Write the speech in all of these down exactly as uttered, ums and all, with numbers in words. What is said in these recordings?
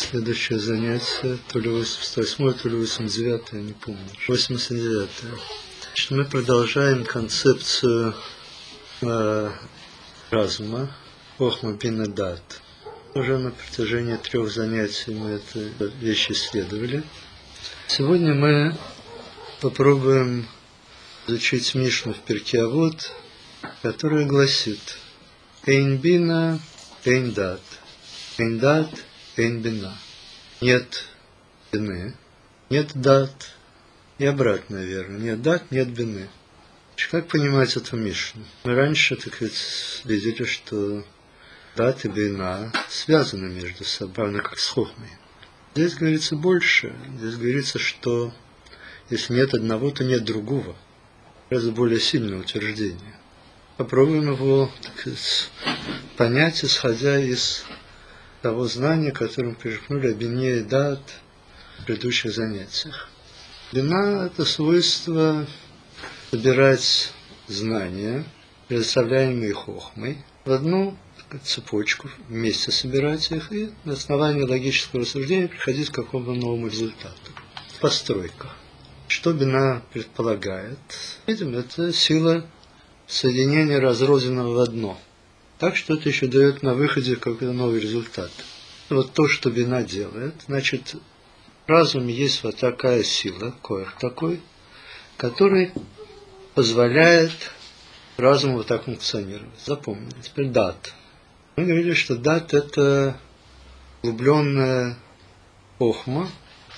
Следующее занятие, то ли восемьдесят восьмое, то ли восемьдесят девятое, я не помню. восемьдесят девятое. Значит, мы продолжаем концепцию э, разума, хохма бина дат. Уже на протяжении трех занятий мы эту вещь исследовали. Сегодня мы попробуем изучить Мишну в Перкей Авот, которая гласит: «Эйн бина, эйн дат, эйн дат, эйн бина». Нет бины, нет дат, и обратно верно. Нет дат, нет бины. Как понимать эту Мишну? Мы раньше, так сказать, видели, что дат и бина связаны между собой, равно как с хохмой. Здесь говорится больше. Здесь говорится, что если нет одного, то нет другого. Это более сильное утверждение. Попробуем его, так сказать, понять, исходя из того знания, которым перечеркнули о бине и дат в предыдущих занятиях. Бина – это свойство собирать знания, предоставляемые хохмой, в одну цепочку, вместе собирать их и на основании логического рассуждения приходить к какому-то новому результату. Постройка. Что бина предполагает? Видим, это сила соединения разрозненного в одно. Так что это еще дает на выходе какой-то новый результат. Вот то, что бина делает, значит, в разуме есть вот такая сила, коэх такой, который позволяет разуму вот так функционировать. Запомнили. Теперь дат. Мы говорили, что дат – это углубленная хохма,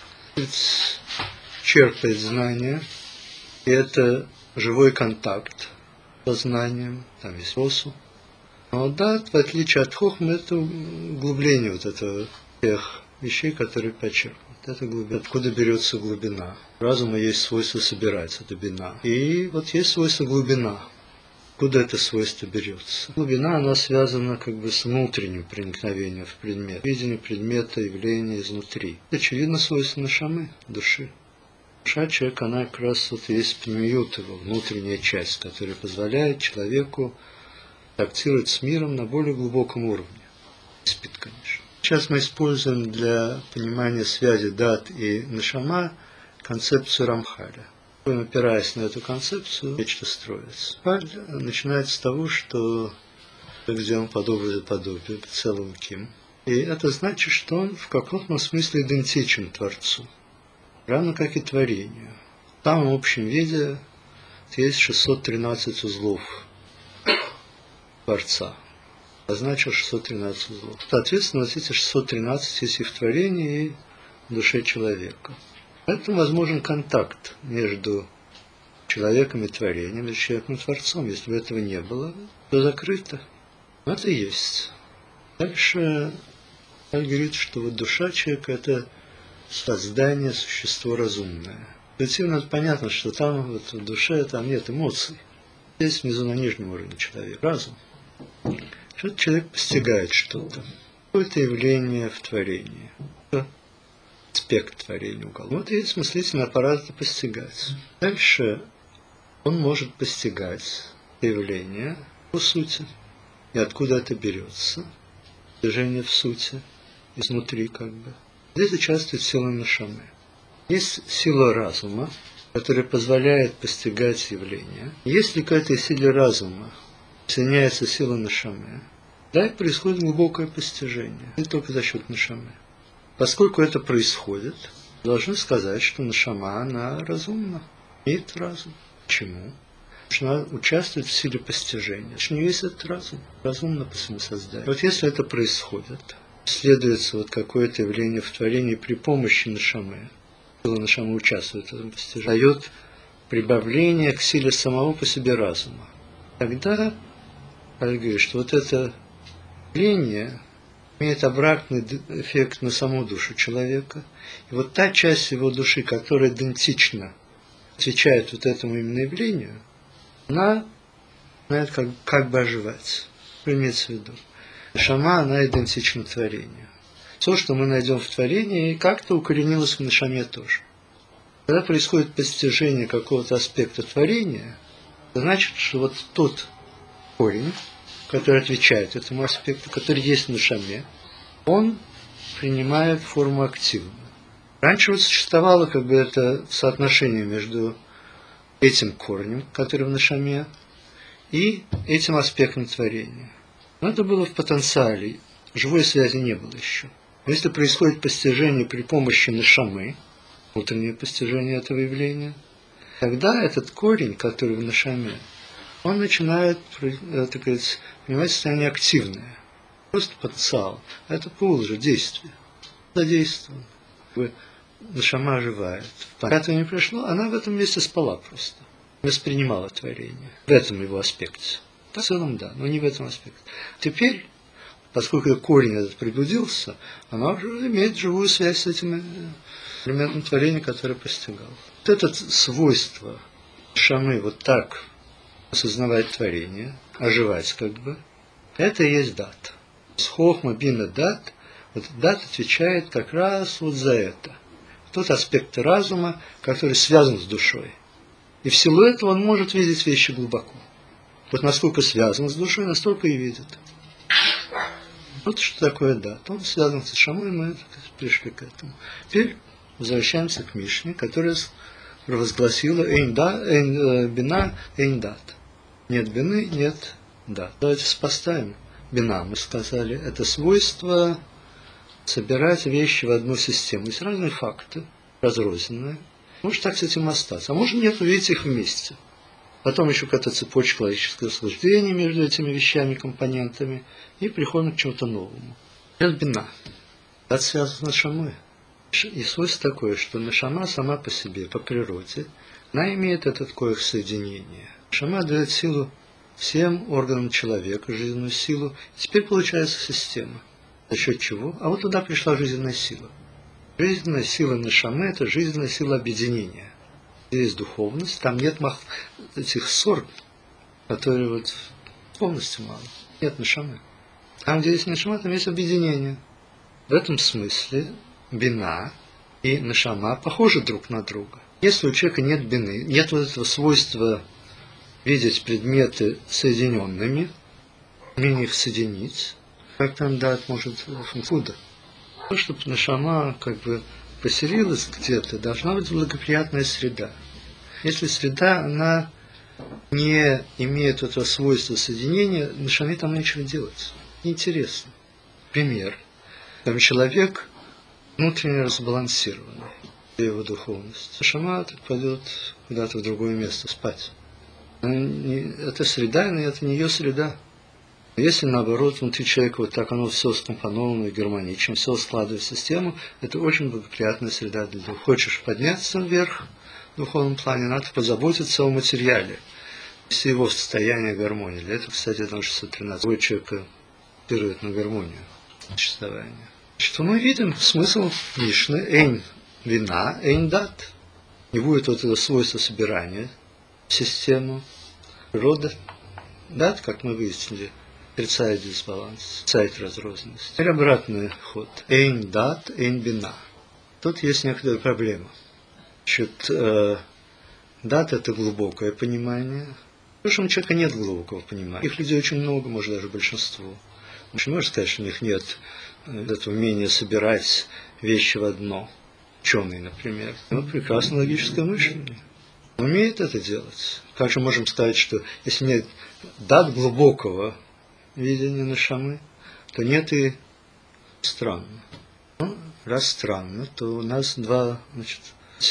черпает знания, и это живой контакт со знанием, там есть осу. Но дат, в отличие от хохмы, это углубление вот этого, тех вещей, которые подчеркнуты. Это глубина. Откуда берется глубина? У разума есть свойство собирать, это бина. И вот есть свойство глубина. Куда это свойство берется? Глубина, она связана как бы с внутренним проникновением в предмет. Видение предмета, явления изнутри. Это, очевидно, свойство нашамы, души. Душа человека, она как раз вот есть пнемиют его, внутренняя часть, которая позволяет человеку контактировать с миром на более глубоком уровне. Спит, конечно. Сейчас мы используем для понимания связи дат и нашама концепцию Рамхаля. Опираясь на эту концепцию, нечто строится. Рамхаль начинает с того, что где он подобие подобие целым ким. И это значит, что он в каком-то смысле идентичен Творцу, равно как и творению. В самом общем виде есть шестьсот тринадцать узлов Творца. Означил шестьсот тринадцать узлов. Соответственно, вот эти шестьсот тринадцать есть и в творении, и в душе человека. Поэтому возможен контакт между человеком и творением, между человеком и Творцом. Если бы этого не было, то закрыто. Но это и есть. Дальше он говорит, что вот душа человека – это создание, существо разумное. Интуитивно понятно, что там вот в душе там нет эмоций. Здесь внизу на нижнем уровне человека разум. Что человек постигает что-то, какое-то явление в творении, аспект творения уголовного. Вот есть мыслительный аппарат это постигать. Дальше он может постигать явление по сути. И откуда это берется? Движение в сути, изнутри как бы. Здесь участвует сила нашамы. Есть сила разума, которая позволяет постигать явления. Если к этой силе разума соединяется сила нашамы, да, и происходит глубокое постижение. Не только за счет нашамы. Поскольку это происходит, должны сказать, что нашама, она разумна, имеет разум. Почему? Потому что она участвует в силе постижения. Потому что у нее есть этот разум. Разумно по своему созданию. Вот если это происходит, следуется вот какое-то явление в творении при помощи нашамы, сила нашамы участвует в этом постижении, дает прибавление к силе самого по себе разума. Тогда, я говорю, что вот это явление имеет обратный эффект на саму душу человека. И вот та часть его души, которая идентично отвечает вот этому именно явлению, она знает, как, как бы оживать. Что имеется в виду? Нашама, она идентична творению. Все, что мы найдем в творении, как-то укоренилось в нашаме тоже. Когда происходит постижение какого-то аспекта творения, это значит, что вот тот корень, который отвечает этому аспекту, который есть в нашаме, он принимает форму активную. Раньше вот существовало как бы это соотношение между этим корнем, который в нашаме, и этим аспектом творения. Но это было в потенциале, живой связи не было еще. Но если происходит постижение при помощи нашамы, внутреннее постижение этого явления, тогда этот корень, который в нашаме, он начинает, так сказать, принимать состояние активное. Просто потенциал. Это пул же, действие. Задействован. Нашама оживает. Пока не пришло, она в этом месте спала просто. Воспринимала творение. В этом его аспекте. В целом, да, но не в этом аспекте. Теперь, поскольку корень этот пробудился, она уже имеет живую связь с этим элементом творения, который постигал. Вот это свойство шамы вот так осознавать творение, оживать как бы, это и есть дат. С хохма бина дат, вот дат отвечает как раз вот за это. Тот аспект разума, который связан с душой. И в силу этого он может видеть вещи глубоко. Вот насколько связан с душой, настолько и видит. Вот что такое дат. Он связан с шамой, мы пришли к этому. Теперь возвращаемся к Мишне, которая провозгласила эйн да, эйн, бина, эйн дат. Нет бины, нет дат. Давайте сопоставим. Бина, мы сказали, это свойство собирать вещи в одну систему. Есть разные факты, разрозненные. Может так с этим остаться. А может нет, увидеть их вместе. Потом еще какая-то цепочка логического суждения между этими вещами, компонентами. И приходим к чему-то новому. Это бина. Это связано с нашамой. И свойство такое, что нашама сама по себе, по природе, она имеет это такое соединение. Нашама дает силу всем органам человека, жизненную силу. И теперь получается система. За счет чего? А вот туда пришла жизненная сила. Жизненная сила нашамы – это жизненная сила объединения. Здесь духовность, там нет мах... этих ссор, которые вот полностью мало. Нет нашамы. Там, где есть нашама, там есть объединение. В этом смысле бина и нашама похожи друг на друга. Если у человека нет бины, нет вот этого свойства видеть предметы соединенными, умение их соединить, как там дат может функция. Чтобы нашама как бы поселилась где-то, должна быть благоприятная среда. Если среда, она не имеет этого свойства соединения, нашаме там нечего делать. Неинтересно. Пример. Там человек внутренне разбалансированный, его духовность. Нашама пойдет куда-то в другое место спать. Это среда, но это не ее среда. Если, наоборот, внутри человека вот так оно все скомпоновано и гармонично, все складывает в систему, это очень благоприятная среда для духа. Хочешь подняться вверх в духовном плане, надо позаботиться о материале, если его в состоянии гармонии. Для этого, кстати, это шестьсот тринадцать человека опирует на гармонию существования. Что мы видим? Смысл Мишны эйн вина, эйн дат. Не будет вот этого свойства собирания в систему, природа. Дат, как мы выяснили, отрицает дисбаланс, отрицает разрозненность. Теперь обратный ход. Эйн дат, эйн бина. Тут есть некоторая проблема. Значит, э, дат – это глубокое понимание. Потому что у человека нет глубокого понимания. Их людей очень много, может даже большинство. Значит, можно сказать, что у них нет этого умения собирать вещи в одно. Ученые, например. Ну, прекрасное логическое мышление. Он умеет это делать. Как же можем сказать, что если нет дат глубокого видения нашамы, то нет и странно. Ну, раз странно, то у нас два, значит,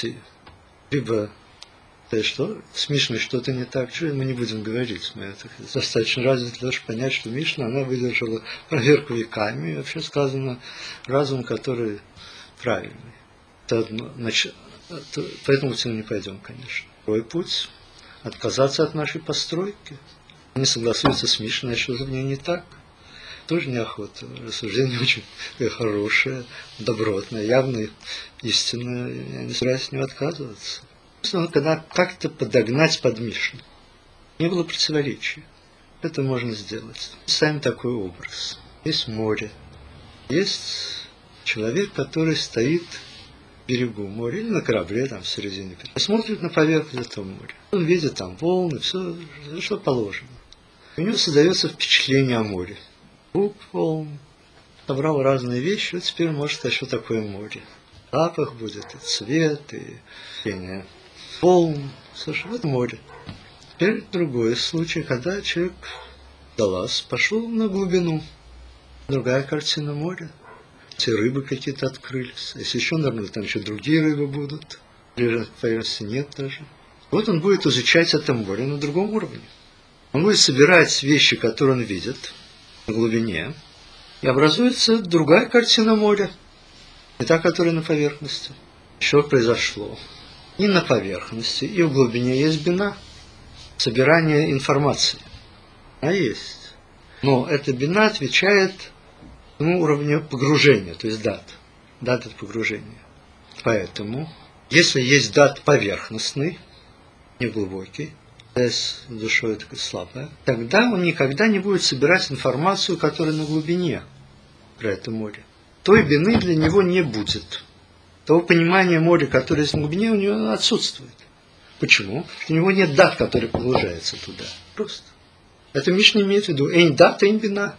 либо то, что с Мишной что-то не так, что мы не будем говорить. Мы это достаточно развиты для того, чтобы понять, что Мишна, она выдержала проверку веками, и вообще сказано разум, который правильный. Это одно, значит, то, по этому пути мы не пойдем, конечно. Второй путь – отказаться от нашей постройки. Не согласуется с Мишной, что в ней не так. Тоже неохота. Рассуждение очень хорошее, добротное, явно истинное. Я не собираюсь от него отказываться. Когда как-то подогнать под Мишну. Не было противоречия. Это можно сделать. Ставим такой образ. Есть море. Есть человек, который стоит в берегу моря или на корабле там в середине. Смотрит на поверхность этого моря. Он видит там волны, все, что положено. У него создается впечатление о море. Звук волн, собрал разные вещи, вот теперь может сказать, что такое море. Запах будет, и цвет, и течение волн. Слушай, вот море. Теперь другой случай, когда человек Далас пошел на глубину. Другая картина моря. Те рыбы какие-то открылись. Если еще, наверное, там еще другие рыбы будут. Ближе к поверхности нет даже. Вот он будет изучать это море на другом уровне. Он будет собирать вещи, которые он видит на глубине, и образуется другая картина моря, не та, которая на поверхности. Что произошло? И на поверхности, и в глубине есть бина, собирание информации. Она есть. Но эта бина отвечает ну, уровню погружения, то есть дат. Дата погружения. Поэтому, если есть дат поверхностный, неглубокий, с душой такой слабая, тогда он никогда не будет собирать информацию, которая на глубине про это море. Той бины для него не будет. Того понимания моря, которое есть на глубине, у него отсутствует. Почему? Потому что у него нет дат, которые погружаются туда. Просто. Это Мишна имеет в виду. Эйн дат, эйн бина.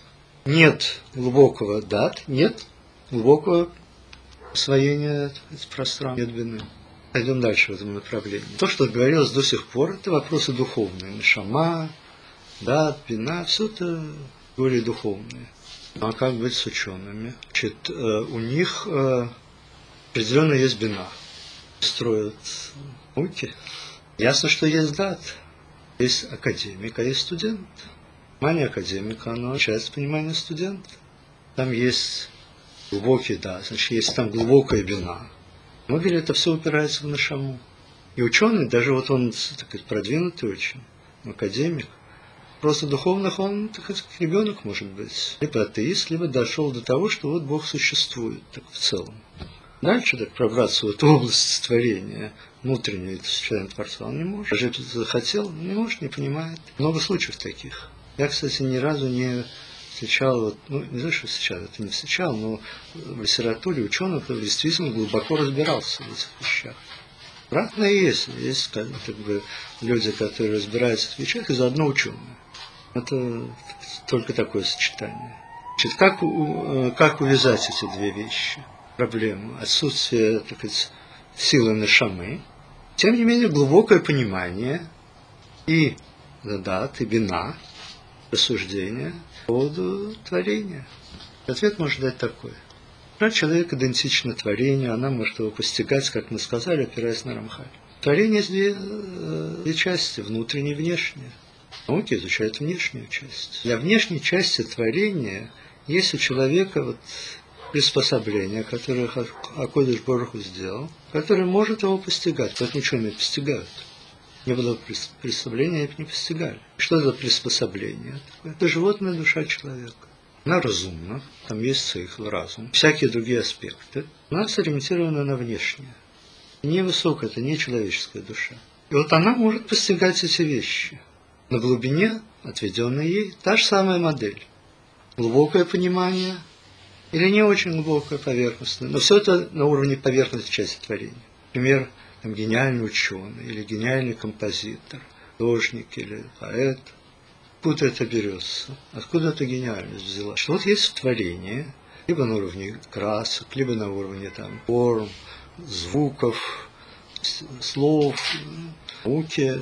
Нет глубокого дат, нет глубокого освоения пространства, нет бины. Пойдем дальше в этом направлении. То, что говорилось до сих пор, это вопросы духовные. Нешама, дат, бина, все это более духовные. А как быть с учеными? Значит, у них определенно есть бина. Строят науки. Ясно, что есть дат. Есть академик, а есть студент. Понимание академика, оно отличается от понимания студента. Там есть глубокий дат, значит, есть там глубокая бина. Мы говорили, это все упирается в нашаму. И ученый, даже вот он, так сказать, продвинутый очень, академик, просто духовных он, так сказать, как ребенок может быть. Либо атеист, либо дошел до того, что вот Бог существует так, в целом. Дальше так пробраться в эту область творения, внутреннюю, член Творца, он не может. Даже если захотел, не может, не понимает. Много случаев таких. Я, кстати, ни разу не встречал, вот, ну, не знаю, что встречал, это не встречал, но в литературе ученых действительно глубоко разбирался в этих вещах. Обратно есть. Есть как, как бы, люди, которые разбираются в этих вещах, и заодно ученые. Это только такое сочетание. Значит, как, как увязать эти две вещи? Проблема отсутствия, так сказать, силы нешамы, тем не менее глубокое понимание и дат, и бина, рассуждения по поводу творения. Ответ может дать такой. Человек идентично творению, она может его постигать, как мы сказали, опираясь на Рамхаль. Творение есть две, две части, внутренняя и внешняя. Науки изучают внешнюю часть. Для внешней части творения есть у человека вот приспособление, которое Акодыш Барух сделал, которое может его постигать. Поэтому ученые постигают. Не было представления, они бы не постигали. Что это приспособление? Это животная душа человека. Она разумна, там есть цикл, разум, всякие другие аспекты. Она сориентирована на внешнее. Невысокая, это не человеческая душа. И вот она может постигать эти вещи. На глубине, отведенной ей, та же самая модель. Глубокое понимание или не очень глубокое, поверхностное. Но все это на уровне поверхностной части творения. Например, там, гениальный ученый или гениальный композитор, художник или поэт. Откуда это берется? Откуда эта гениальность взяла? Что вот есть творение, либо на уровне красок, либо на уровне там, форм, звуков, слов, науки.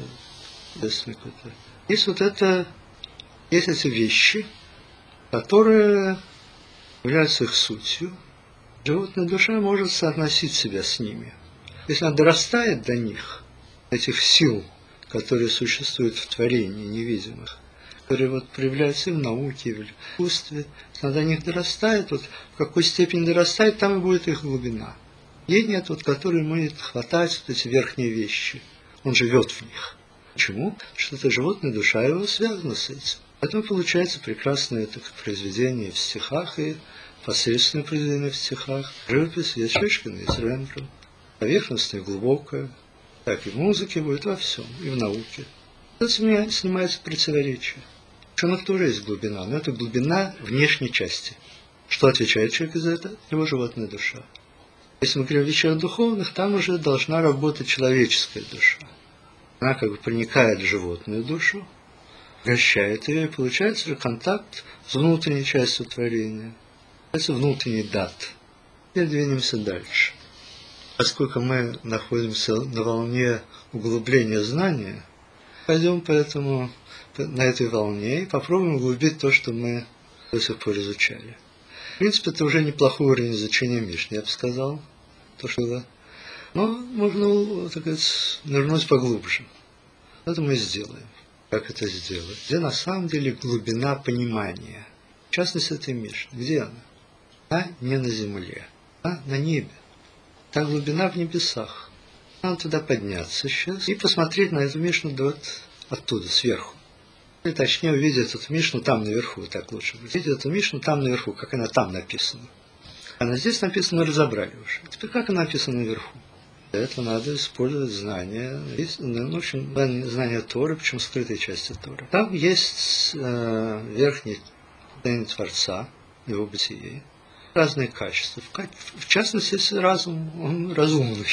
Есть вот это, есть эти вещи, которые являются их сутью. Животная душа может соотносить себя с ними. Если она дорастает до них, этих сил, которые существуют в творении невидимых, которые вот проявляются и в науке, и в искусстве, если она до них дорастает, вот в какой степени дорастает, там и будет их глубина. Ей нет, вот, который может хватать вот эти верхние вещи. Он живет в них. Почему? Потому что эта животная душа его связана с этим. Поэтому получается прекрасное это произведение в стихах и посредственное произведение в стихах. Живопись есть Шишкин, есть Рембрандт. Поверхностное, глубокое. Так и в музыке будет, во всем, и в науке. Это снимается противоречие. В ученых тоже есть глубина, но это глубина внешней части. Что отвечает человек за это? Его животная душа. Если мы говорим о вещах духовных, там уже должна работать человеческая душа. Она как бы проникает в животную душу, вращает ее, и получается же контакт с внутренней частью творения. Это внутренний дат. Теперь двинемся дальше. Поскольку мы находимся на волне углубления знания, пойдем поэтому на этой волне и попробуем углубить то, что мы до сих пор изучали. В принципе, это уже неплохой уровень изучения Мишны, я бы сказал, то, что было. Но можно, так сказать, нырнуть поглубже. Это мы сделаем. Как это сделать? Где на самом деле глубина понимания? В частности, этой Мишны. Где она? Она не на земле, а на небе. Та глубина в небесах. Надо туда подняться сейчас и посмотреть на эту Мишну вот оттуда, сверху. Или точнее увидеть эту Мишну там наверху, так лучше. Увидеть эту Мишну там наверху, как она там написана. Она здесь написана, мы разобрали уже. Теперь как она написана наверху? Для этого надо использовать знания, ну, в общем, знания Торы, причем скрытой части Торы. Там есть э, верхний день Творца, его бытие, разные качества. В частности, если разум, он разумный.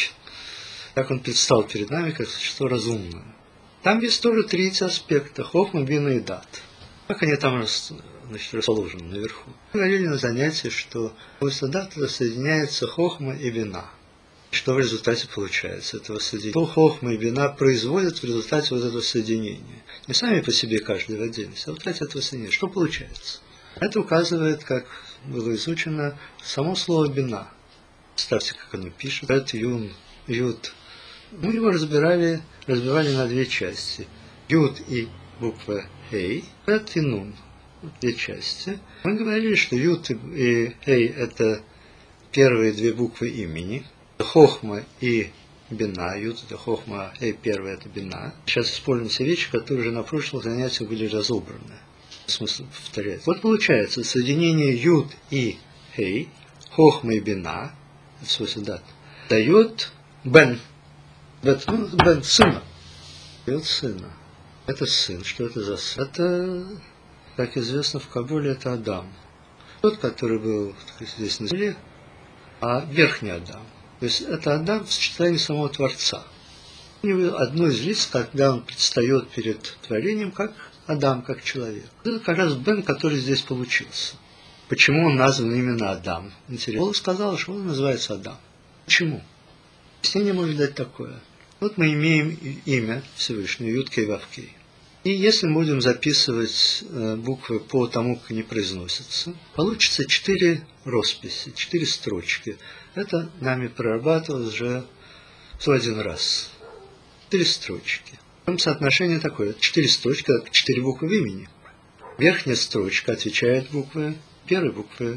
Так он предстал перед нами, как существо разумное. Там есть тоже третий аспект, хохма, бина и дат. Как они там значит, расположены наверху. Мы говорили на занятии, что после дата соединяется хохма и бина. Что в результате получается этого соединения? Что хохма и бина производят в результате вот этого соединения? Не сами по себе каждый в отдельности, а в результате этого соединения. Что получается? Это указывает, как было изучено, само слово бина. Представьте, как оно пишет. Это юн, ют. Мы его разбирали, разбирали на две части. Ют и буква Эй, это и нун. Две части. Мы говорили, что ют и Эй это первые две буквы имени. Хохма и бина. Ют это хохма, Эй первая это бина. Сейчас используем все вещи, которые уже на прошлом занятии были разобраны. Смысл повторять. Вот получается соединение ют и Эй, хохма и бина, это свойство дат, дает бен. Ну, бен сына. Дает сына. Это сын. Что это за сын? Это, как известно, в Кабуле это Адам. Тот, который был здесь на земле, а верхний Адам. То есть это Адам в сочетании самого Творца. У него одно из лиц, когда он предстает перед творением, как Адам, как человек. Это как раз Бен, который здесь получился. Почему он назван именно Адам? Интересно. Он сказал, что он называется Адам. Почему? Объяснение может дать такое. Вот мы имеем имя Всевышнего, Юд-Кей Вав-Кей. И если мы будем записывать буквы по тому, как они произносятся, получится четыре росписи, четыре строчки. Это нами прорабатывалось уже в один раз. Четыре строчки. Там соотношение такое. Четыре строчки, четыре буквы в имени. Верхняя строчка отвечает буквы, первой буквы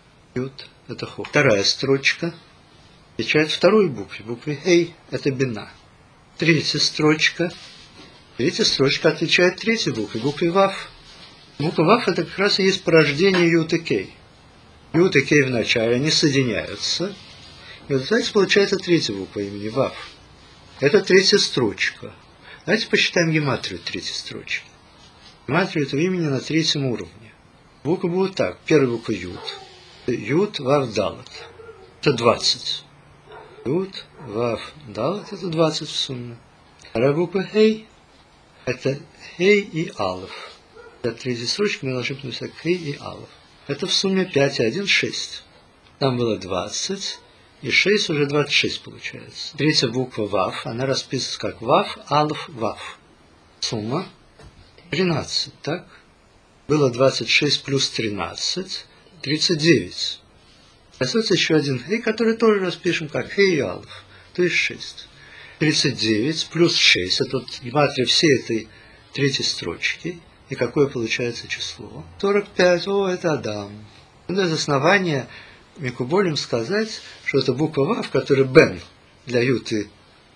Юд, это Хо. Вторая строчка отвечает второй букве, букве Эй, это бина. Третья строчка. Третья строчка отвечает третьей букве, букве Вав. Буква Вав это как раз и есть порождение Ют и Кей. Ют и Кей в начале, они соединяются. И вот знаете, получается третья буква имени Вав. Это третья строчка. Давайте посчитаем гематрию третьей строчки. Гематрию этого имени на третьем уровне. Буквы будут так. Первая буква Ют. Ют, Вав, Далат. Это двадцать. Ют, Вав, Далат. Это двадцать в сумме. Вторая буква Эй. Это Хей и Алов. Для третьей строчки мы должны написать Хей и Алов. Это в сумме пять и один, шесть. Там было двадцать. И шесть уже двадцать шесть получается. Третья буква Вав, она расписывается как Вав, Алов, Вав. Сумма тринадцать, так? Было двадцать шесть плюс тринадцать, тридцать девять. Остается еще один Хей, который тоже распишем как Хей и Алов, то есть шесть. тридцать девять плюс шесть, это вот гематрия всей этой третьей строчки. И какое получается число? сорок пять, о, это Адам. Это из основания Микуболем сказать, что это буква Вав, которая Бен для Юты,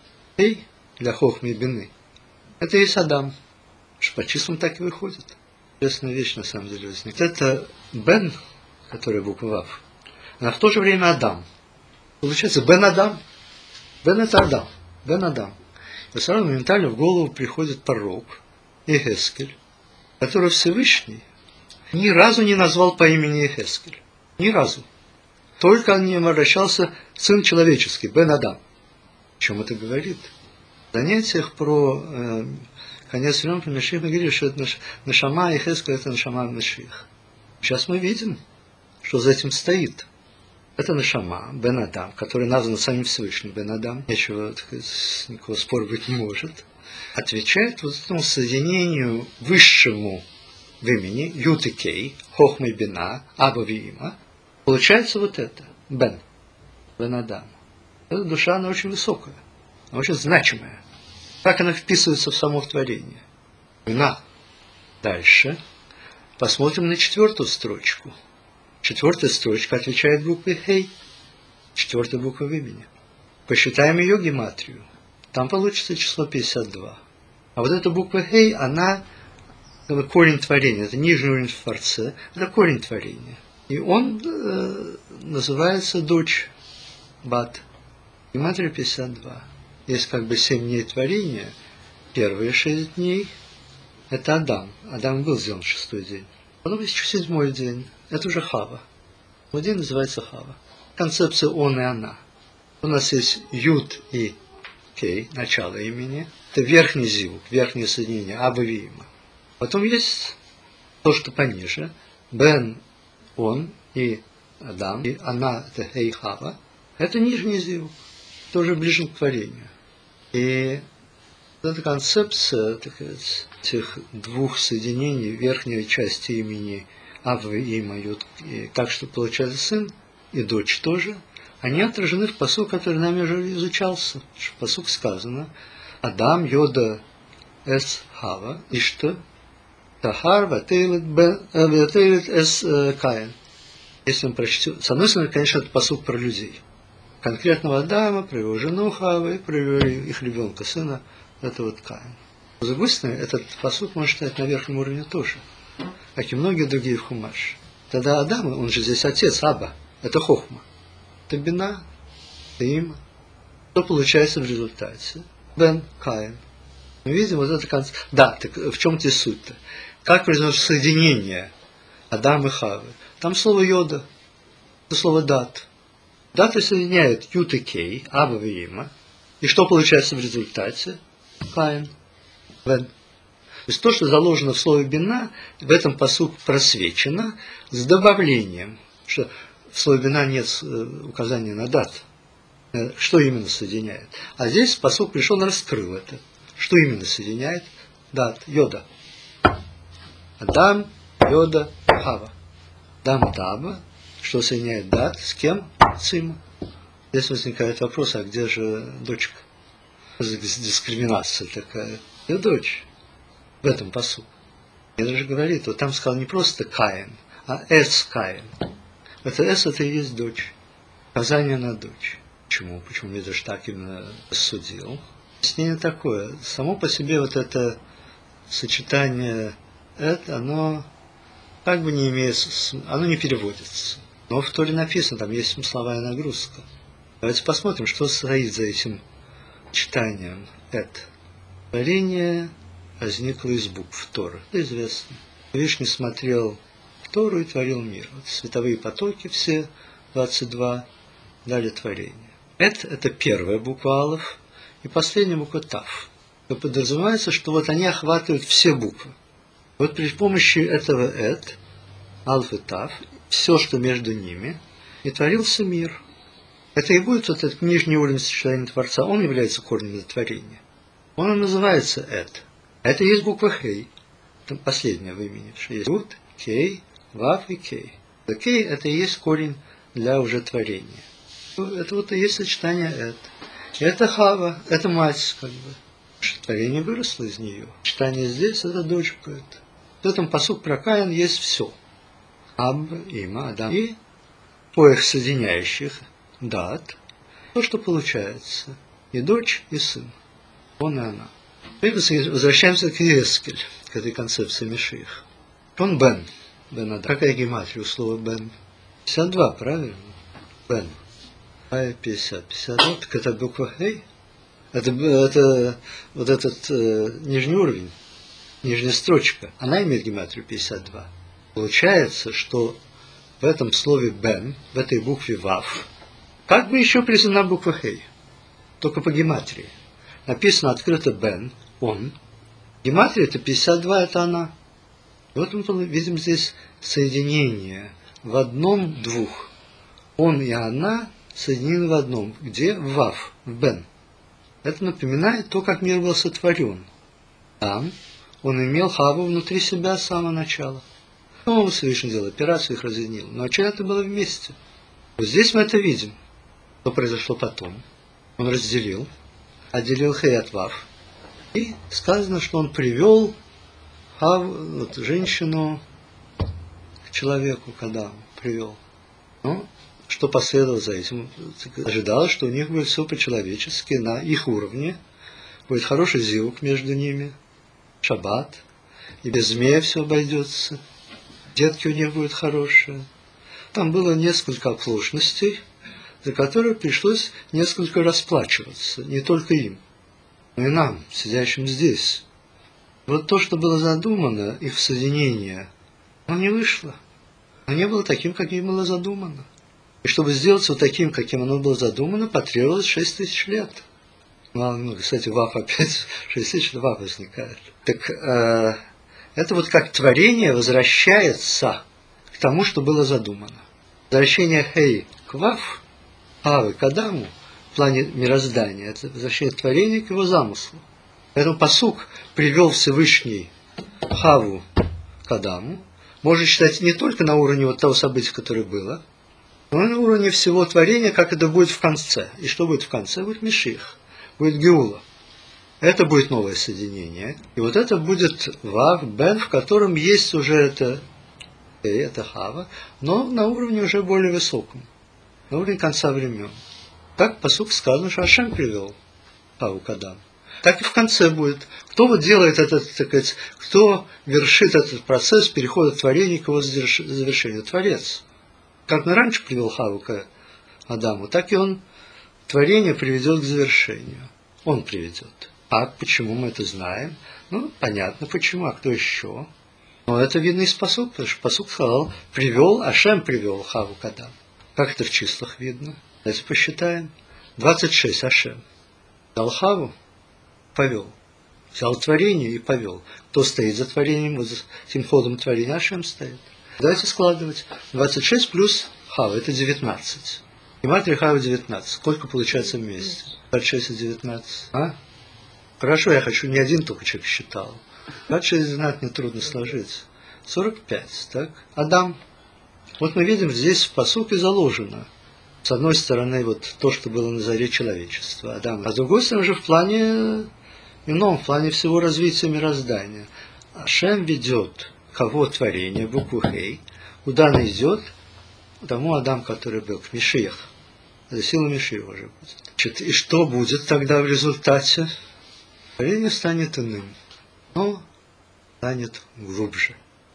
Эй для Хохмы и Бины. Это и есть Адам. Что по числам так и выходит. Интересная вещь на самом деле возникает. Это Бен, которая буква Вав, она в то же время Адам. Получается Бен Адам. Бен это Адам. Бен Адам. И сразу моментально в голову приходит пророк Ехескель, который Всевышний ни разу не назвал по имени Ехескель. Ни разу. Только он не обращался сын человеческий, Бен Адам. О чем это говорит? В занятиях про э, конец времен, про Машиах, мы говорили, что это наш, Нашама и Хескель это Нашама Машиах. Сейчас мы видим, что за этим стоит. Это Нешама, Бен Адам, который назван самим Всевышним Бен Адам, ничего, никакого спора быть не может, отвечает вот этому соединению высшему в имени, Ют и Кей, Хохма и Бина, Аба и Има. Получается вот это, Бен, Бен Адам. Эта душа, она очень высокая, она очень значимая. Как она вписывается в само творение. Бина. Дальше посмотрим на четвертую строчку. Четвертая строчка отвечает букве Хей, четвертая буква в имени. Посчитаем ее гематрию. Там получится число пятьдесят два. А вот эта буква Хей, она это корень творения, это нижний уровень в Творце, это корень творения. И он э, называется дочь Бат. Гематрия пятьдесят два. Есть как бы семь дней творения. Первые шесть дней – это Адам. Адам был сделан в шестой день. Потом есть еще седьмой день. Это уже Хава. Седьмой день называется Хава. Концепция он и она. У нас есть Юд и Кей, начало имени. Это верхний звук, верхнее соединение, Аба и Има. Потом есть то, что пониже. Бен, он и Адам. И она, это Хей, Хава. Это нижний звук. Тоже ближе к творению. И эта концепция так сказать, этих двух соединений верхней части имени Ава и Има, и так что получается сын и дочь тоже, они отражены в пасук, который нами уже изучался. В пасук сказано Адам, Йода, Эс, Хава, и что? Тахар, Ватейлет, Эс, Каин. Если он прочтет, с одной стороны, конечно, это пасук про людей. Конкретного Адама, про его жену Хаву и про их ребенка, сына, это вот Каин. С другой стороны, этот пасук можно читать на верхнем уровне тоже, как и многие другие в Хумаш. Тогда Адам, он же здесь отец, Аба, это Хохма, это Бина, это Има. Что получается в результате? Бен, Каин. Мы видим вот это конц... Да, так в чем здесь суть-то? Как произносится соединение Адама и Хавы? Там слово Йода, это слово Дат. Дата соединяет Ют и Кей, Аба и Има. И что получается в результате? Каин. Бен. То есть то, что заложено в слове Бина, в этом пасук просвечено с добавлением, что в слове Бина нет указания на дат. Что именно соединяет? А здесь пасук пришел, он раскрыл это. Что именно соединяет? Дат, Йода. Адам, Йода, Хава. Адам, Таба. Что соединяет дат? С кем? С Има. Здесь возникает вопрос, а где же дочка? Дискриминация такая. Где дочь? В этом пасуке. Я даже говорит, вот там сказал не просто Каин, а Эс Каин. Это Эс, это и есть дочь. Указание на дочь. Почему? Почему я даже так именно судил? Объяснение такое. Само по себе вот это сочетание это, оно как бы не имеет, оно не переводится. Но в Торе написано, там есть смысловая нагрузка. Давайте посмотрим, что стоит за этим читанием. Это творение возникло из букв Торы. Это известно. Всевышний смотрел в Тору и творил мир. Вот световые потоки все, двадцать два, дали творение. Это, это первая буква Алеф и последняя буква Тав. То подразумевается, что вот они охватывают все буквы. Вот при помощи этого Эт, Алеф и Тав, все, что между ними, и творился мир. Это и будет вот этот нижний уровень сочетания Творца, он является корнем творения. Он и называется Эт. Это и есть буква Хей. Это последняя в имени. Что есть Ют, Кей, Вав и Кей. А Кей это и есть корень для уже творения. Это вот и есть сочетание Эт. Это Хава, это мать, как бы. Творение выросло из нее. Сочетание здесь это дочка. Это. В этом пасук про Каин есть все. Аб, Има, Адам. И по их соединяющих дат, то, что получается. И дочь, и сын. Он и она. Мы возвращаемся к Ескель, к этой концепции Мишиих. Он Бен. Бен Адам. Какая гематрия у слова Бен? пятьдесят два, правильно? Бен. А пятьдесят. пятьдесят два, так это буква Хей. Это, это вот этот э, нижний уровень, нижняя строчка, она имеет гематрию пятьдесят два. Получается, что в этом слове Бен, в этой букве Вав, как бы еще признана буква Хей, только по гематрии. Написано открыто Бен, он. Гематрия это пятьдесят два, это она. И вот мы видим здесь соединение в одном двух. Он и она соединены в одном. Где? В Вав, в Бен. Это напоминает то, как мир был сотворен. Там он имел Хаву внутри себя с самого начала. Ну, он Всевышний делал операцию, их разъединил. Но вначале это было вместе. Вот здесь мы это видим. Что произошло потом? Он разделил, отделил Хей от Вав. И сказано, что он привел Хав, вот, женщину к человеку, когда он привел. Ну, что последовало за этим? Ожидалось, что у них будет все по-человечески, на их уровне. Будет хороший зивук между ними, шаббат, и без змея все обойдется. Детки у них будут хорошие. Там было несколько оплошностей, за которые пришлось несколько расплачиваться, не только им, но и нам, сидящим здесь. Вот то, что было задумано, их соединение, оно не вышло. Оно не было таким, каким было задумано. И чтобы сделать вот таким, каким оно было задумано, потребовалось шесть тысяч лет. Ну, кстати, Вав опять, шесть тысяч Вав возникает. Так э, это вот как творение возвращается к тому, что было задумано. Возвращение Хей к Вав, Хавы к Адаму в плане мироздания, это возвращение творения к его замыслу. Поэтому пасук привел Всевышний Хаву к Адаму, можно считать не только на уровне вот того события, которое было, но и на уровне всего творения, как это будет в конце. И что будет в конце? Будет Миших, будет Геула. Это будет новое соединение. И вот это будет Вав, Бен, в котором есть уже это, это Хава, но на уровне уже более высоком, на уровне конца времен. Так пасук сказано, что Ашем привел Хаву к Адаму. Так и в конце будет. Кто вот делает этот, так сказать, кто вершит этот процесс перехода творения к его завершению? Творец. Как он раньше привел Хаву к Адаму, так и он творение приведет к завершению. Он приведет. А почему мы это знаем? Ну, понятно почему, а кто еще? Но это видно из пасука, потому что пасук сказал, привел, Ашем привел Хаву к Адаму. Как это в числах видно? Давайте посчитаем. двадцать шесть Ашем дал Хаву, повел. Взял творение и повел. Кто стоит за творением, вот за этим ходом творения, Ашем стоит. Давайте складывать. двадцать шесть плюс Хава, это девятнадцать. Гематрия Хава девятнадцать. Сколько получается вместе? двадцать шесть и девятнадцать. А? Хорошо, я хочу, не один только человек считал. двадцать шесть и девятнадцать нетрудно сложить. сорок пять, так? Адам. Вот мы видим, здесь в пасуке заложено. С одной стороны, вот то, что было на заре человечества, Адам. А с другой стороны же в плане ином, в плане всего развития мироздания. Ашем ведет кого творение, букву Хей, куда она идет, тому Адам, который был, к Мишиях. Это сила Мишиеха уже будет. Значит, и что будет тогда в результате? Творение станет иным, но станет глубже.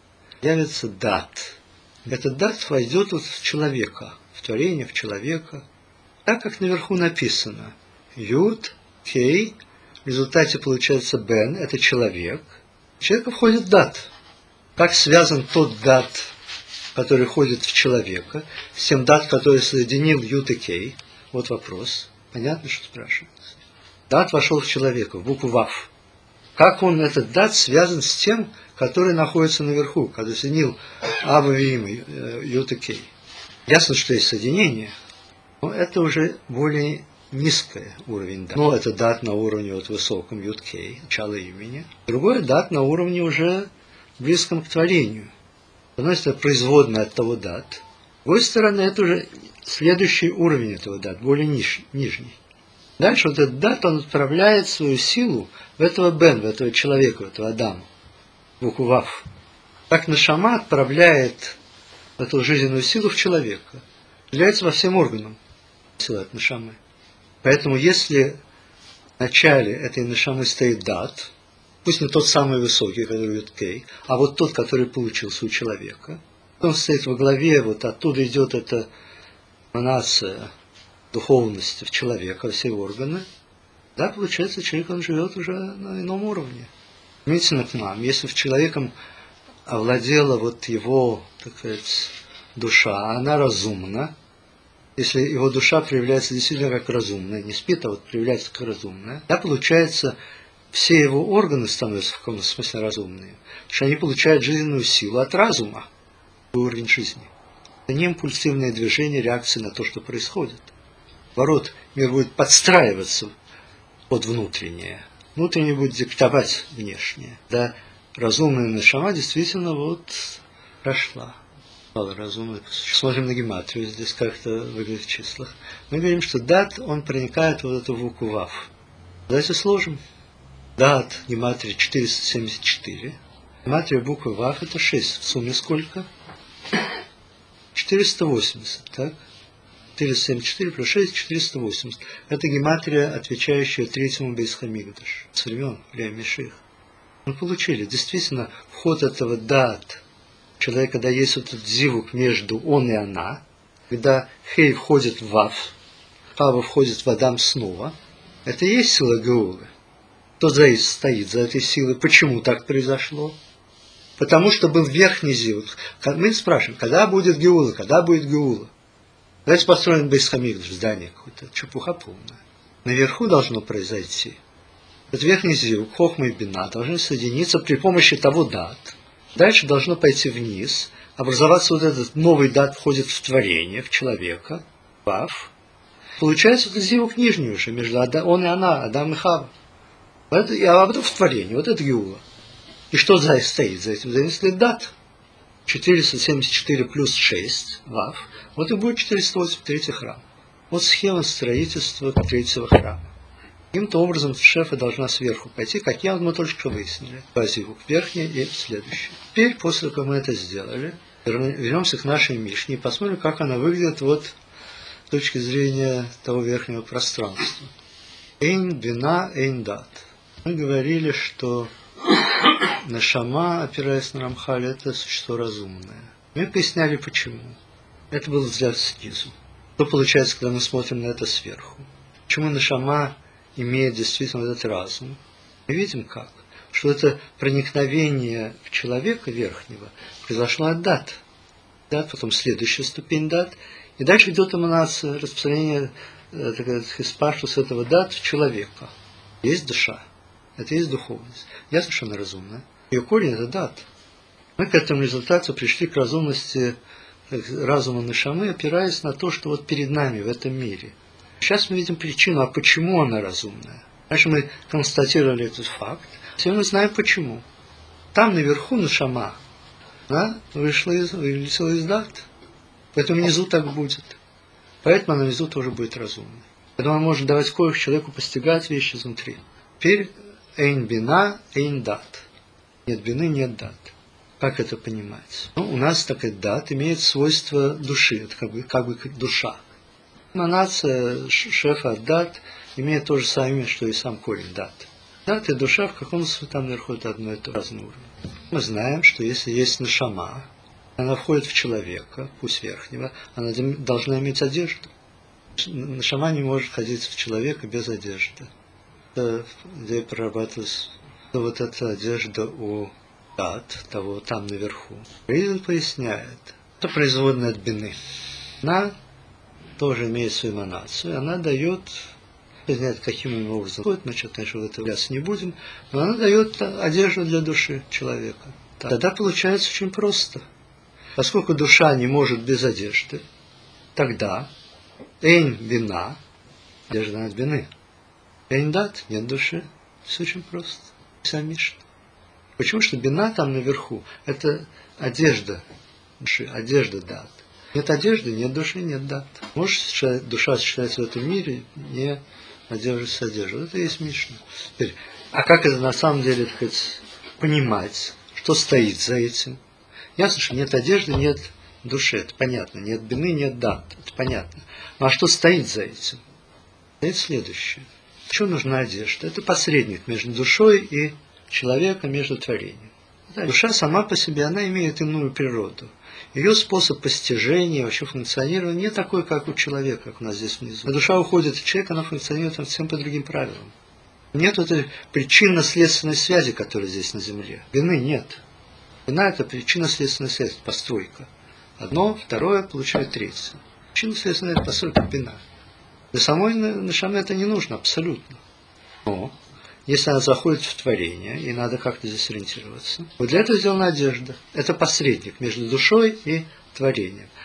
Явится дат. Этот дат войдет вот в человека, в творение, в человека. Так, как наверху написано. Юд, Кей, в результате получается Бен, это человек. В человека входит дат. Как связан тот дат, который входит в человека, с тем дат, который соединил Юд и Кей? Вот вопрос. Понятно, что спрашивается? Дат вошел в человека, в букву Вав. Как он, этот дат, связан с тем, который находится наверху, когда соединил Ава и Има, Юд и Кей? Ясно, что есть соединение, но это уже более низкий уровень дат. Но это дат на уровне вот высоком, Юд Кей, начало имени. Другой дат на уровне уже близком к творению. С одной стороны, производная от того дат. С другой стороны, это уже следующий уровень этого дат, более ниж, нижний. Дальше вот этот дат, он отправляет свою силу в этого Бен, в этого человека, в этого Адама, букву Вав. Так Нашама отправляет эту жизненную силу в человека. Является во всем органам сила от Нашамы. Поэтому если в начале этой Нашамы стоит дат, пусть не тот самый высокий, который Юд Кей, а вот тот, который получился у человека, он стоит во главе, вот оттуда идет эта эманация духовности в человека, во все органы, да, получается, человек, он живет уже на ином уровне. Имеется к нам, если в человеком овладела вот его, так сказать, душа, она разумна, если его душа проявляется действительно как разумная, не спит, а вот проявляется как разумная, да, получается, все его органы становятся в каком-то смысле разумные, потому что они получают жизненную силу от разума, уровень жизни. Это не импульсивное движение, реакция на то, что происходит. Наоборот, мир будет подстраиваться под внутреннее. Внутреннее будет диктовать внешнее. Да, разумная нешама действительно вот прошла. Разумный. Смотрим на гематрию, здесь как-то выглядит в числах. Мы говорим, что дат, он проникает в вот эту букву вав. Давайте сложим. Дат гематрия четыреста семьдесят четыре. Гематрия буквы вав это шесть. В сумме сколько? четыреста восемьдесят, так? четыреста семьдесят четыре плюс шесть, четыреста восемьдесят. Это гематрия, отвечающая третьему Бейс-Хамикдаш. С времен время Мишиах. Мы получили, действительно, вход этого дат. Человек, когда есть вот этот зивук между он и она, когда хей входит в вав, хава входит в адам снова, это и есть сила Геулы. Кто за этим стоит, за этой силой? Почему так произошло? Потому что был верхний зивук. Мы спрашиваем, когда будет Геула, когда будет Геула? Давайте построим Бейс-Хамикдаш, здание какое-то, чепуха полная. Наверху должно произойти. Этот верхний зивук, хохма и бина, должны соединиться при помощи того дат. Дальше должно пойти вниз, образоваться вот этот новый дат, входит в творение, в человека, вав. Получается этот зивук нижний уже, между он и она, Адам и Хава. Это, а потом в творении, вот это Геула. И что за стоит за этим? За этим стоит дат. четыреста семьдесят четыре плюс шесть, вав. Вот и будет четыреста восемьдесят третий храм. Вот схема строительства третьего храма. Каким-то образом шефа должна сверху пойти, как я, мы только что выяснили. Зивук верхний и следующий. Теперь, после того, как мы это сделали, вернемся к нашей Мишне и посмотрим, как она выглядит вот с точки зрения того верхнего пространства. Эйн бина, эйн дат. Мы говорили, что нешама, опираясь на Рамхаль, это существо разумное. Мы поясняли, почему. Это был взгляд снизу. Что получается, когда мы смотрим на это сверху? Почему нешама имеет действительно этот разум? Мы видим как. Что это проникновение в человека верхнего произошло от дат. Дат, потом следующая ступень дат. И дальше идет эманация, распространение испашу с этого дат в человека. Есть душа. Это есть духовность. Ясно, что она разумная. Ее корень это дат. Мы к этому результату пришли к разумности разума нешамы, опираясь на то, что вот перед нами в этом мире. Сейчас мы видим причину, а почему она разумная. Дальше мы констатировали этот факт. Теперь мы знаем почему. Там наверху нешама, она вышла из, вылетела из дат. Поэтому внизу так будет. Поэтому она внизу тоже будет разумной. Поэтому она может давать коих человеку постигать вещи изнутри. Теперь эйн бина, эйн дат. Нет бины, нет дат. Как это понимать? Ну, у нас такая дат имеет свойство души. Это как бы, как бы как душа. Эманация шефа от дат имеет то же самое, что и сам корень дат. Дат и душа в каком смысле там наверху это одно и то же разное уровне. Мы знаем, что если есть нешама, она входит в человека, пусть верхнего, она должна иметь одежду. Нешама не может ходить в человека без одежды. Это, где прорабатывалась вот эта одежда у дат, того там наверху. Ризен поясняет, это производная от бины. Она тоже имеет свою эманацию, она дает, не знаю, каким именно образом ходит, мы что-то, конечно, в это вляться не будем, но она дает одежду для души человека. Тогда получается очень просто. Поскольку душа не может без одежды, тогда эйн бина, одежда от бины. Эйн дат, нет души. Все очень просто. Вся Мишна. Почему? Что бина там наверху, это одежда души, одежда дат. Нет одежды, нет души, нет дат. Может душа сочетается в этом мире, не одежда с одеждой. Это и есть Мишна. Теперь, а как это на самом деле, так сказать, понимать, что стоит за этим? Ясно, что нет одежды, нет души, это понятно. Нет бины, нет дат, это понятно. Ну а что стоит за этим? Стоит следующее. Почему нужна одежда? Это посредник между душой и человеком, между творением. Душа сама по себе, она имеет иную природу. Ее способ постижения, вообще функционирования не такой, как у человека, как у нас здесь внизу. Когда душа уходит в человека, она функционирует совсем по другим правилам. Нет этой причинно-следственной связи, которая здесь на земле. Вины нет. Вина – это причинно-следственная связь, постройка. Одно, второе, получает третье. Причинно-следственная постройка – вина. Для самой нешаме это не нужно абсолютно. Но если она заходит в творение, и надо как-то здесь ориентироваться, вот для этого сделана одежда. Это посредник между душой и творением.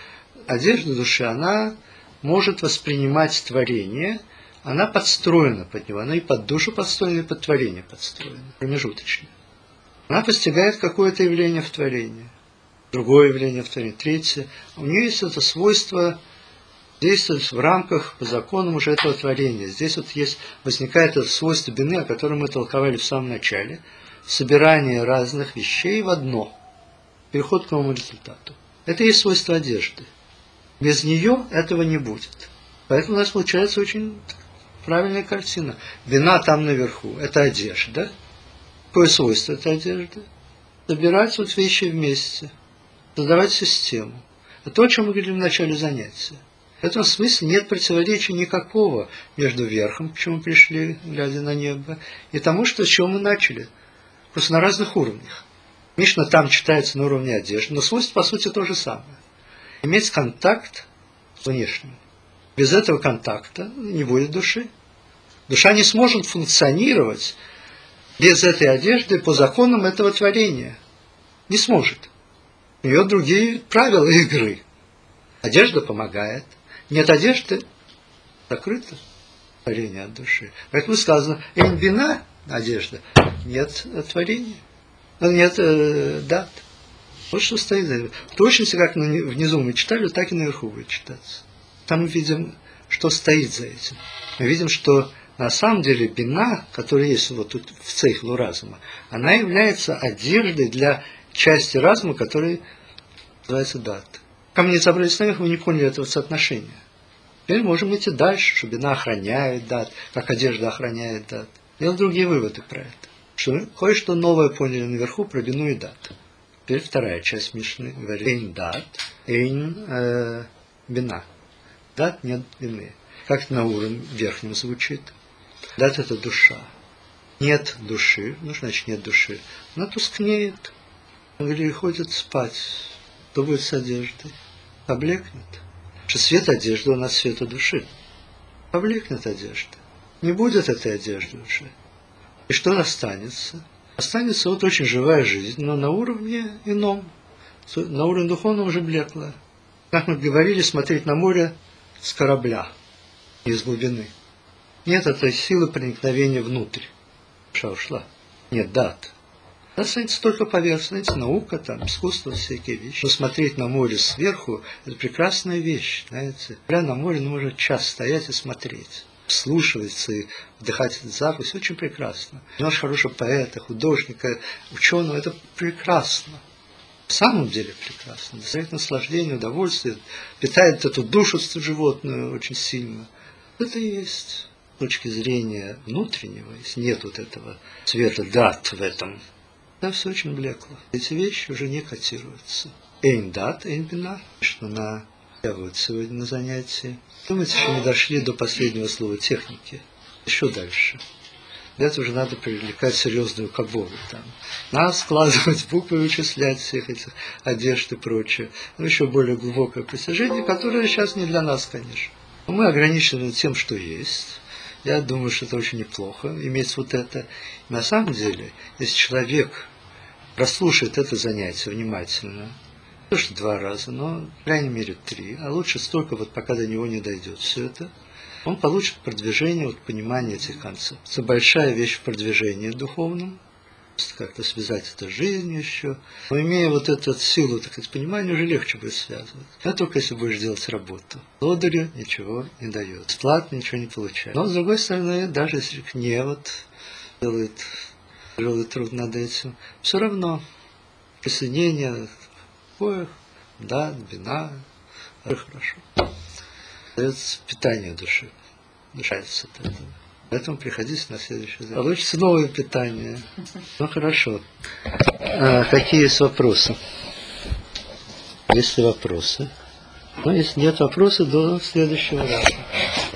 одежда души, она может воспринимать творение, она подстроена под него, она и под душу подстроена, и под творение подстроена, промежуточно. Она постигает какое-то явление в творении, другое явление в творении, третье. У нее есть это свойство действовать в рамках, по законам уже этого творения. Здесь вот есть, возникает это свойство бины, о котором мы толковали в самом начале, собирание разных вещей в одно, переход к новому результату. Это и есть свойство одежды. Без нее этого не будет. Поэтому у нас получается очень правильная картина. Бина там наверху, это одежда. Какое свойство этой одежды? Собирать вот вещи вместе, создавать систему. Это то, о чем мы говорили в начале занятия. В этом смысле нет противоречия никакого между верхом, к чему пришли, глядя на небо, и тому, что, с чего мы начали. Просто на разных уровнях. Мишна там читается на уровне одежды, но свойство, по сути, то же самое. Иметь контакт с внешним. Без этого контакта не будет души. Душа не сможет функционировать без этой одежды по законам этого творения. Не сможет. У нее другие правила игры. Одежда помогает. Нет одежды, закрыто творение от души. Поэтому сказано, эйн бина, одежда, нет творения. Нет э, дат. Вот что стоит за этим. В точности, как внизу мы читали, так и наверху будет читаться. Там мы видим, что стоит за этим. Мы видим, что на самом деле бина, которая есть вот тут в цейхлу разума, она является одеждой для части разума, которая называется дат. Ко мне собрались наверх, мы не поняли этого соотношения. Теперь можем идти дальше, что бина охраняет дат, как одежда охраняет дат. Делать другие выводы про это. Что мы кое-что новое поняли наверху про бину и дат. Теперь вторая часть Мишны говорит: эйн дат, эйн э, бина. Дат нет бины. Как это на уровне верхнем звучит? Дат это душа. Нет души, ну значит нет души. Она тускнеет. Или ходит спать. Что будет с одеждой? Поблекнет. Что свет одежды у нас света души. Поблекнет одежда. Не будет этой одежды уже. И что останется? Останется вот очень живая жизнь, но на уровне ином. На уровне духовном уже блекла. Как мы говорили, смотреть на море с корабля, из глубины. Нет этой силы проникновения внутрь. Душа ушла. Нет дат. Останется только поверхность, наука, там, искусство, всякие вещи. Но смотреть на море сверху – это прекрасная вещь, знаете. Прямо на море можно час стоять и смотреть. Вслушиваться и вдыхать этот запах, все очень прекрасно. Наш хорошего поэта, художника, ученого – это прекрасно. В самом деле прекрасно. Доставляет наслаждение, удовольствие, питает эту душу животную очень сильно. Это и есть с точки зрения внутреннего, если нет вот этого цвета дат в этом. Да, все очень блекло. Эти вещи уже не котируются. Эйн дат, эйн бина, что на вот сегодня на занятии. Думаете, что мы дошли до последнего слова техники. Еще дальше. Для этого уже надо привлекать серьезную кабалу. Там. Надо складывать буквы, вычислять всех этих одежд и прочее. Но еще более глубокое постижение, которое сейчас не для нас, конечно. Но мы ограничены тем, что есть. Я думаю, что это очень неплохо, иметь вот это. На самом деле, если человек прослушает это занятие внимательно, не то что два раза, но, по крайней мере, три, а лучше столько, вот пока до него не дойдет все это, он получит продвижение, вот, понимание этих концепций. Это большая вещь в продвижении духовном, как-то связать это с жизнью еще. Но имея вот эту силу, так сказать, понимания, уже легче будет связывать. Это только если будешь делать работу. Лодырю ничего не дает. Бесплатно ничего не получает. Но, с другой стороны, даже если не вот делает тяжелый труд над этим, все равно присоединение такое, да, бина, хорошо. Дается питание души. Дышается от этого. Поэтому приходите на следующий занятие. Получится новое питание. Ну хорошо. А, какие есть вопросы? Есть ли вопросы? Ну, если нет вопросов, до следующего раза.